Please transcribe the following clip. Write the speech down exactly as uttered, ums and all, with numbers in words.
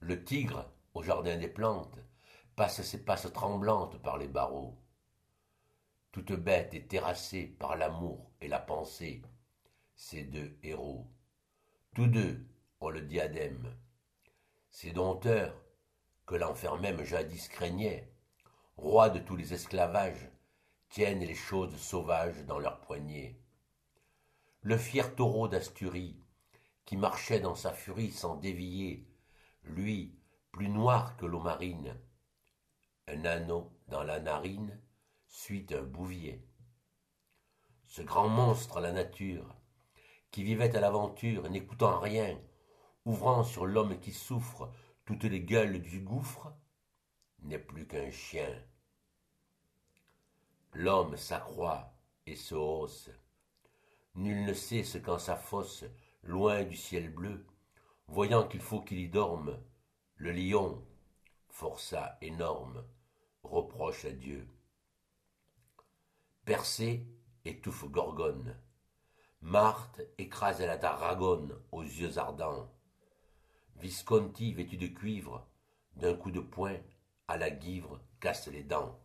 Le tigre, au jardin des plantes, passe ses passes tremblantes par les barreaux. Toute bête est terrassée par l'amour et la pensée, ces deux héros. Tous deux ont le diadème. Ces dompteurs, que l'enfer même jadis craignait, rois de tous les esclavages, tiennent les choses sauvages dans leurs poignets. Le fier taureau d'Asturie, qui marchait dans sa furie sans dévier, lui, plus noir que l'eau marine, un anneau dans la narine, suit un bouvier. Ce grand monstre, la nature, qui vivait à l'aventure, n'écoutant rien, ouvrant sur l'homme qui souffre toutes les gueules du gouffre, n'est plus qu'un chien. L'homme s'accroît et se hausse. Nul ne sait ce qu'en sa fosse, loin du ciel bleu, voyant qu'il faut qu'il y dorme, le lion, forçat énorme, reproche à Dieu. Persée étouffe Gorgone. Marthe écrase la tarragone aux yeux ardents. Visconti, vêtu de cuivre, d'un coup de poing, à la guivre, casse les dents.